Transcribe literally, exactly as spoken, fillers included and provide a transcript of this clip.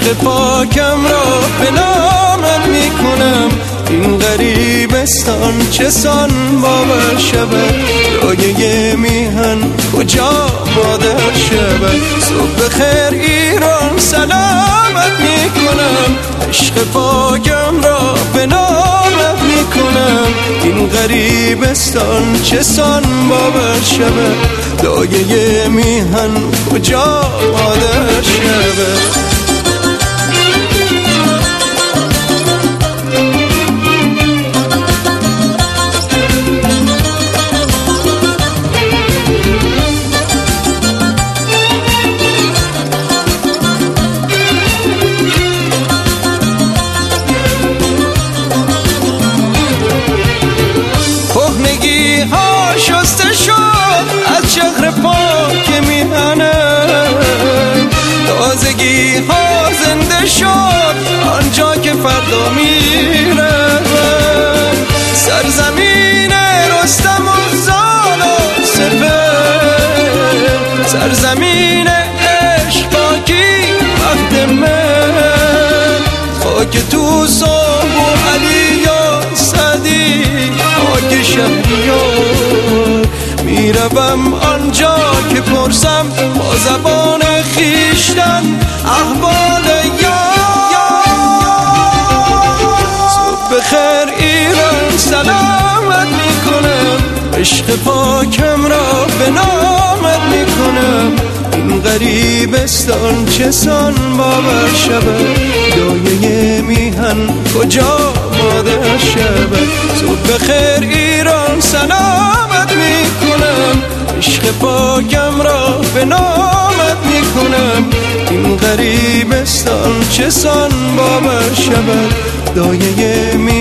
عشق پاکم را به نامت میکنم. این غریبستان چه سان باور شود، دایه میهن کجا مادر شود. صبح خیر ایران سلامت میکنم، عشق پاکم را به نامت میکنم. این غریبستان چه سان باور شود، دایه میهن کجا مادر شود. شسته شد از شهر پاک میهنه، تازگی ها زنده شد آنجا که فردا میره. سرزمین رستم و زال و سپر، سرزمین عشق پاکی وقت من. خاک توس و علی و سعدی، خاک شهریار. میروم آنجا که پرسم با زبان خیشتن احوال یار. صبح خیر ایران سلامت میکنم، عشق پاکم را به نامت میکنم. این غریبستان چه سان باور شود، دایه میهن کجا مادر شود. صبح خیر ایران سلامت میکنم، عشق پاکم را به نامت میکنم. این غریبستان چه سان باور شود، دایه میهن